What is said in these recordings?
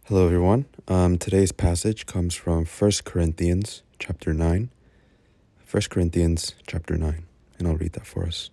Hello, everyone. Today's passage comes from 1 Corinthians chapter 9. 1 Corinthians chapter 9, and I'll read that for us.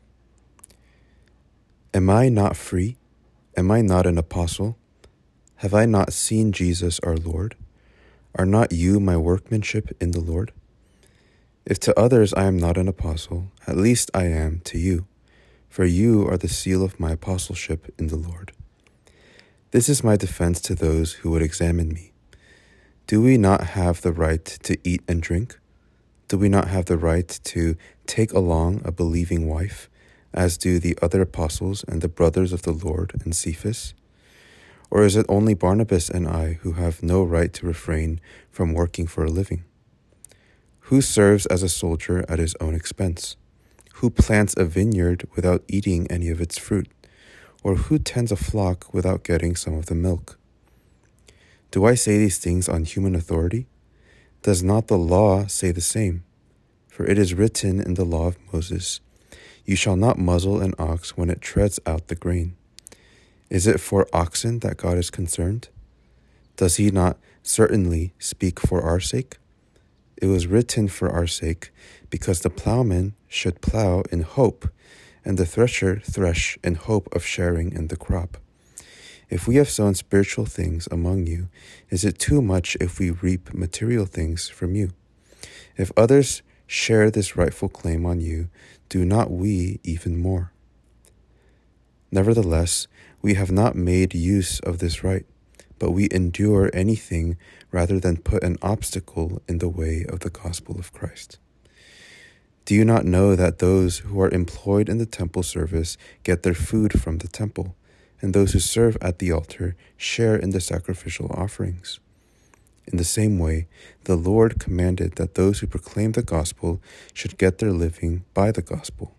Am I not free? Am I not an apostle? Have I not seen Jesus our Lord? Are not you my workmanship in the Lord? If to others I am not an apostle, at least I am to you, for you are the seal of my apostleship in the Lord. This is my defense to those who would examine me. Do we not have the right to eat and drink? Do we not have the right to take along a believing wife, as do the other apostles and the brothers of the Lord and Cephas? Or is it only Barnabas and I who have no right to refrain from working for a living? Who serves as a soldier at his own expense? Who plants a vineyard without eating any of its fruit? Or who tends a flock without getting some of the milk? Do I say these things on human authority? Does not the law say the same? For it is written in the law of Moses, "You shall not muzzle an ox when it treads out the grain." Is it for oxen that God is concerned? Does he not certainly speak for our sake? It was written for our sake, because the plowman should plow in hope, and the thresher thresh in hope of sharing in the crop. If we have sown spiritual things among you, is it too much if we reap material things from you? If others share this rightful claim on you, do not we even more? Nevertheless, we have not made use of this right, but we endure anything rather than put an obstacle in the way of the gospel of Christ. Do you not know that those who are employed in the temple service get their food from the temple, and those who serve at the altar share in the sacrificial offerings? In the same way, the Lord commanded that those who proclaim the gospel should get their living by the gospel.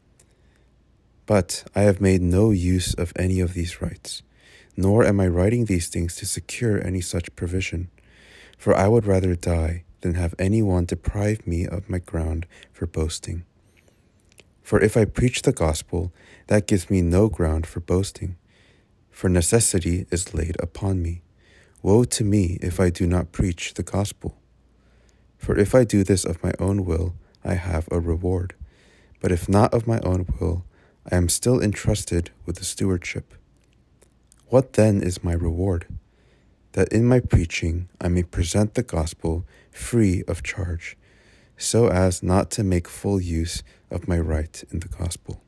But I have made no use of any of these rights, nor am I writing these things to secure any such provision, for I would rather die than have anyone deprive me of my ground for boasting. For if I preach the gospel, that gives me no ground for boasting, for necessity is laid upon me. Woe to me if I do not preach the gospel. For if I do this of my own will, I have a reward. But if not of my own will, I am still entrusted with the stewardship. What then is my reward? That in my preaching I may present the gospel free of charge, so as not to make full use of my right in the gospel.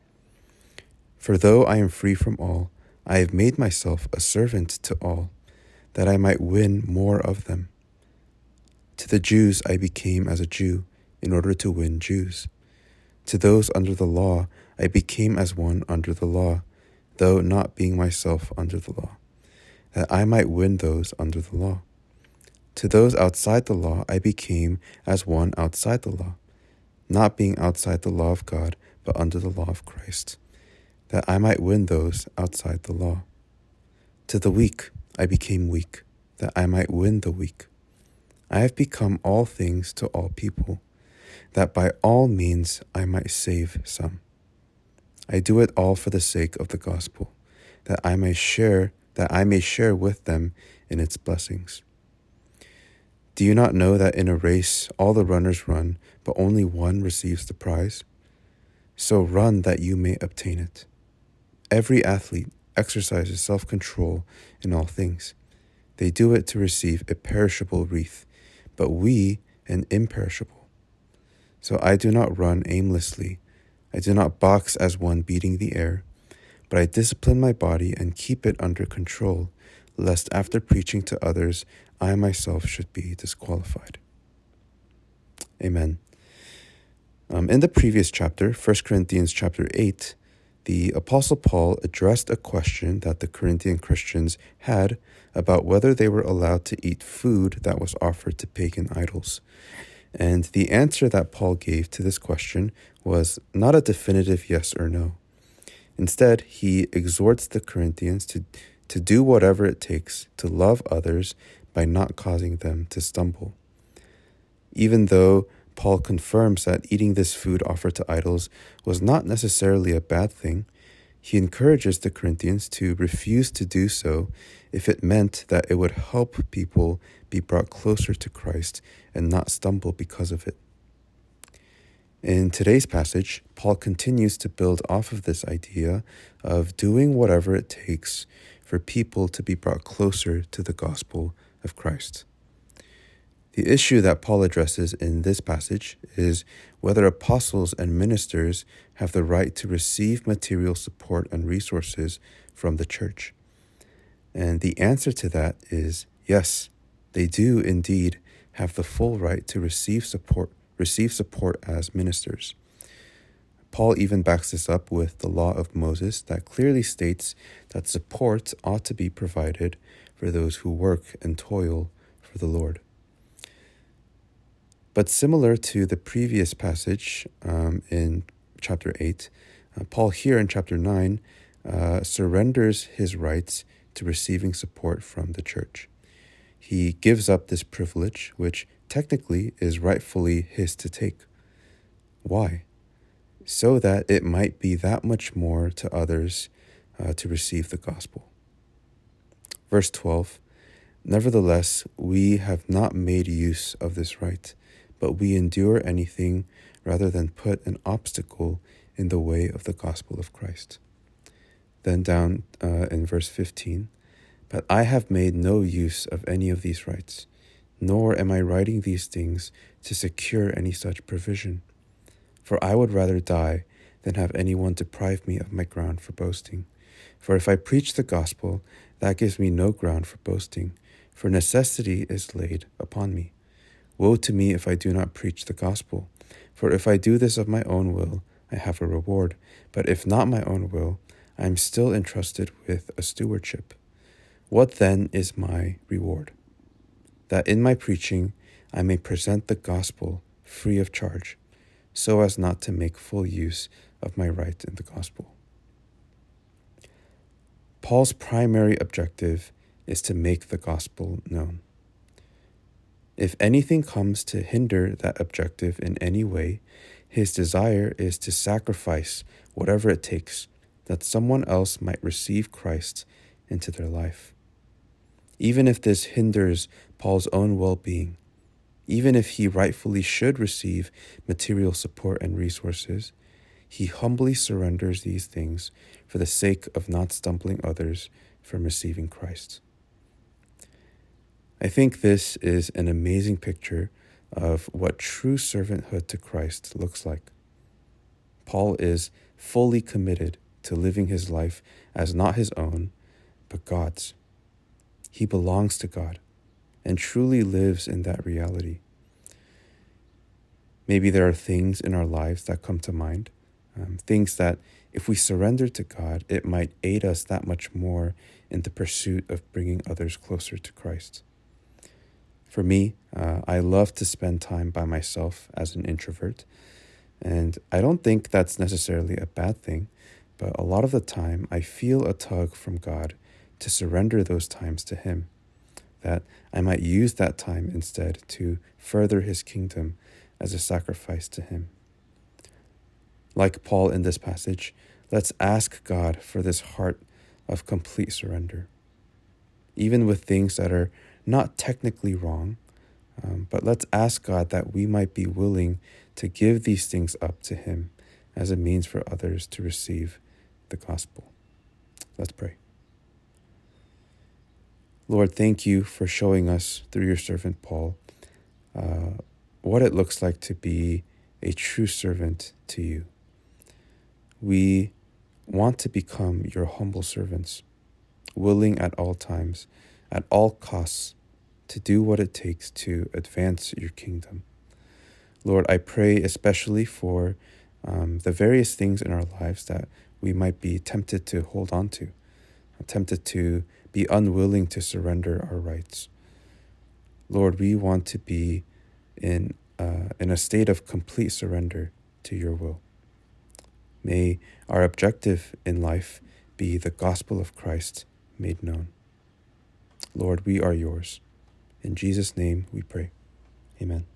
For though I am free from all, I have made myself a servant to all, that I might win more of them. To the Jews I became as a Jew, in order to win Jews. To those under the law I became as one under the law, though not being myself under the law, that I might win those under the law. To those outside the law I became as one outside the law, not being outside the law of God, but under the law of Christ, that I might win those outside the law. To the weak I became weak, that I might win the weak. I have become all things to all people, that by all means I might save some. I do it all for the sake of the gospel, that I may share with them in its blessings. Do you not know that in a race all the runners run, but only one receives the prize? So run that you may obtain it. Every athlete exercises self-control in all things. They do it to receive a perishable wreath, but we an imperishable. So I do not run aimlessly. I do not box as one beating the air, but I discipline my body and keep it under control, lest after preaching to others, I myself should be disqualified. Amen. In the previous chapter, 1 Corinthians chapter 8, the Apostle Paul addressed a question that the Corinthian Christians had about whether they were allowed to eat food that was offered to pagan idols. And the answer that Paul gave to this question was not a definitive yes or no. Instead, he exhorts the Corinthians to do whatever it takes to love others by not causing them to stumble. Even though Paul confirms that eating this food offered to idols was not necessarily a bad thing, He encourages the Corinthians to refuse to do so if it meant that it would help people be brought closer to Christ and not stumble because of it. In today's passage, Paul continues to build off of this idea of doing whatever it takes for people to be brought closer to the gospel of Christ. The issue that Paul addresses in this passage is whether apostles and ministers have the right to receive material support and resources from the church. And the answer to that is yes, they do indeed have the full right to receive support as ministers. Paul even backs this up with the law of Moses that clearly states that support ought to be provided for those who work and toil for the Lord. But similar to the previous passage in chapter 8, Paul here in chapter 9 surrenders his rights to receiving support from the church. He gives up this privilege, which technically is rightfully his to take. Why? So that it might be that much more to others to receive the gospel. Verse 12, nevertheless, we have not made use of this right, but we endure anything rather than put an obstacle in the way of the gospel of Christ. Then down in verse 15, but I have made no use of any of these rights, nor am I writing these things to secure any such provision. For I would rather die than have anyone deprive me of my ground for boasting. For if I preach the gospel, that gives me no ground for boasting, for necessity is laid upon me. Woe to me if I do not preach the gospel. For if I do this of my own will, I have a reward. But if not my own will, I am still entrusted with a stewardship. What then is my reward? That in my preaching I may present the gospel free of charge, so as not to make full use of my right in the gospel. Paul's primary objective is to make the gospel known. If anything comes to hinder that objective in any way, his desire is to sacrifice whatever it takes that someone else might receive Christ into their life. Even if this hinders Paul's own well-being, even if he rightfully should receive material support and resources, he humbly surrenders these things for the sake of not stumbling others from receiving Christ. I think this is an amazing picture of what true servanthood to Christ looks like. Paul is fully committed to living his life as not his own, but God's. He belongs to God and truly lives in that reality. Maybe there are things in our lives that come to mind, things that if we surrender to God, it might aid us that much more in the pursuit of bringing others closer to Christ. For me, I love to spend time by myself as an introvert, and I don't think that's necessarily a bad thing, but a lot of the time I feel a tug from God to surrender those times to Him, that I might use that time instead to further His kingdom as a sacrifice to Him. Like Paul in this passage, let's ask God for this heart of complete surrender, even with things that are not technically wrong, but let's ask God that we might be willing to give these things up to Him as a means for others to receive the gospel. Let's pray. Lord, thank you for showing us through your servant Paul what it looks like to be a true servant to you. We want to become your humble servants, willing at all times, at all costs, to do what it takes to advance your kingdom. Lord, I pray especially for the various things in our lives that we might be tempted to hold on to, tempted to be unwilling to surrender our rights. Lord, we want to be in a state of complete surrender to your will. May our objective in life be the gospel of Christ made known. Lord, we are yours. In Jesus' name we pray. Amen.